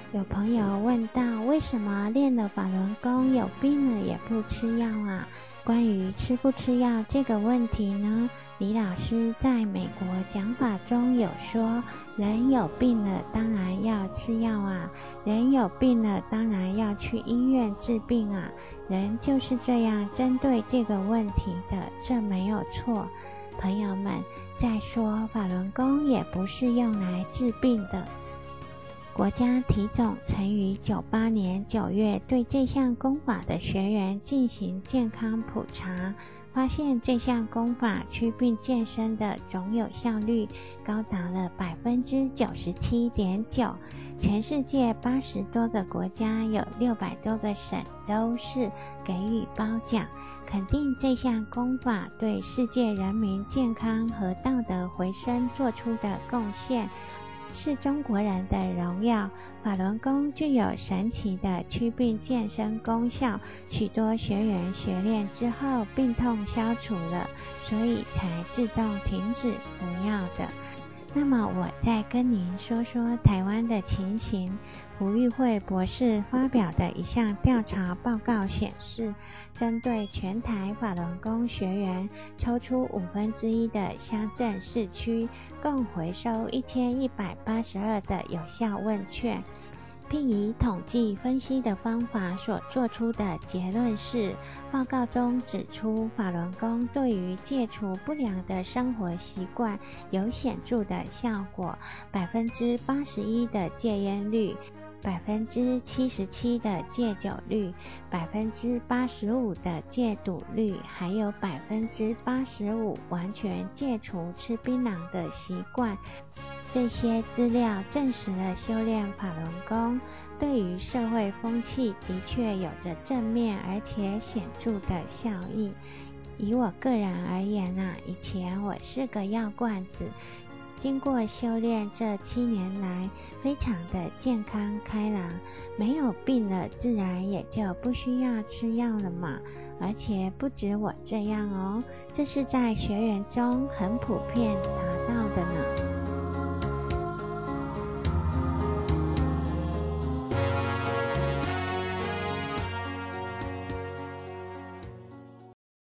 有朋友问到，为什么练了法轮功有病了也不吃药啊？关于吃不吃药这个问题呢，李老师在美国讲法中有说，人有病了当然要吃药啊，人有病了当然要去医院治病啊，人就是这样针对这个问题的，这没有错。朋友们，再说法轮功也不是用来治病的。国家体总曾于98年9月对这项功法的学员进行健康普查，发现这项功法祛病健身的总有效率高达了 97.9%， 全世界80多个国家有600多个省州市给予褒奖，肯定这项功法对世界人民健康和道德回升做出的贡献，是中国人的荣耀。法轮功具有神奇的祛病健身功效，许多学员学练之后病痛消除了，所以才自动停止服药的。那么我再跟您说说台湾的情形。胡玉慧博士发表的一项调查报告显示，针对全台法轮功学员，抽出1/5的乡镇市区，共回收1182的有效问卷，并以统计分析的方法所做出的结论是，报告中指出法轮功对于戒除不良的生活习惯有显著的效果，81%的戒烟率，77%的戒酒率，85%的戒赌率，还有85%完全戒除吃槟榔的习惯。这些资料证实了修炼法轮功对于社会风气的确有着正面而且显著的效益。以我个人而言啊，以前我是个药罐子，经过修炼这7年来，非常的健康开朗，没有病了，自然也就不需要吃药了嘛。而且不止我这样哦，这是在学员中很普遍达到的呢。